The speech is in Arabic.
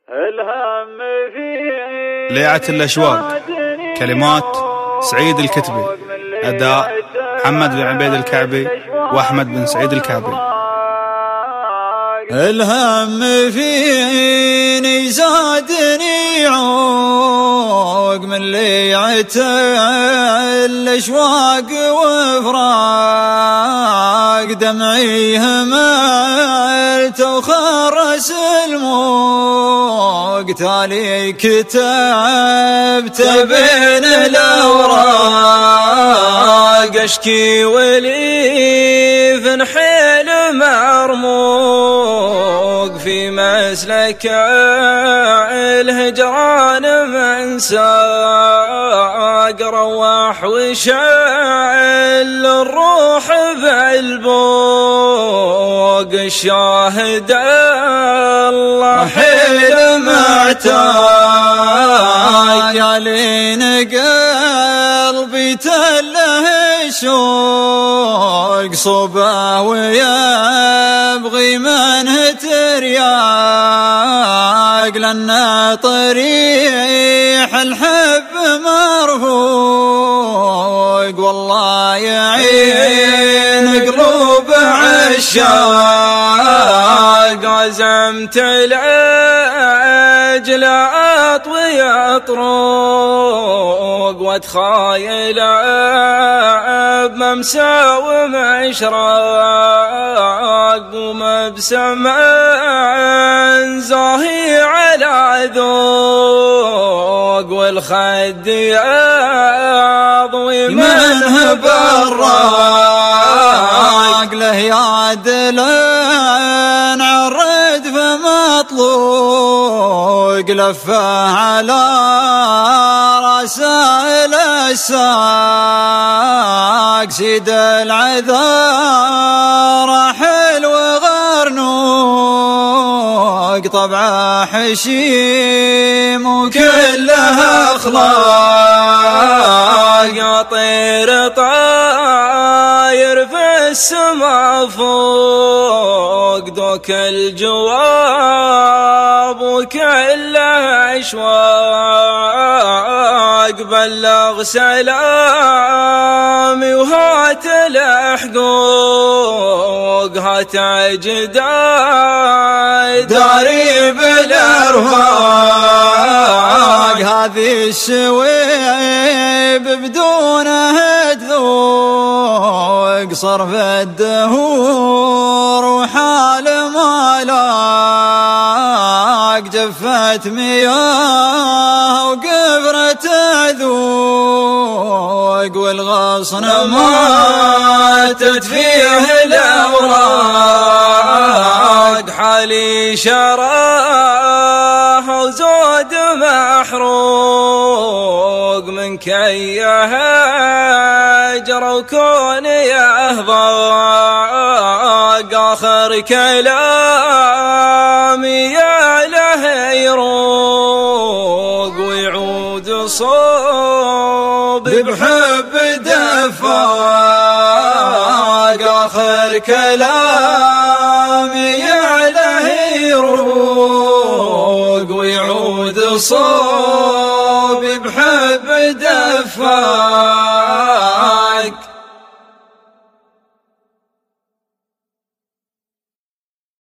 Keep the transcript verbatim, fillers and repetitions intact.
ليعة الأشواق. كلمات سعيد الكتبي. أداء محمد بن عبيد الكعبي وأحمد بن سعيد الكعبي. الهم فيني زادني عوق من ليعة الأشواق وفراق، دمعي هملت وخرس الموق، تالي كتبت بين الأوراق، أشكي ولي في نحيل مرموق، في مسلك الهجران من ساق، روح وشعل الروح بالبوق، الشاهد الله حيل معتاق، يا لين قلبي تله شوق، صبا ويبغي منه ترياق، لأن طريح الحب مرفوق، والله يعين قلوب عشاق، عزمت العجل أطوي طروق، واتخايل بممسى ومشراق، ومبسم زاهي على ذوق، والخد يضوي منه براق، له يعدل عرد فمطلوق، لفه على رسائل الساق، سيد العذار حل وغرنوق، طبعه حشيم وكله أخلاق، يا طير طاير في السما فوق، دوك الجواب وكله أشواق، بلغ سلامي وهات الحقوق، هات أجداد داري بالأرواق، هذه الشويب بدونها تذوق، صرف الدهور وحال ما لاق، جفت مياه وقفرة عذوق، والغصن ماتت فيه الأوراق، حالي شراه وزود محروق، من كي هجر وكوني أهضاق، آخر كلامي يا له يروق، ويعود صوب بحب دفاق، آخر كلامي يا له يروق، ويعود صوب بحب دفاق.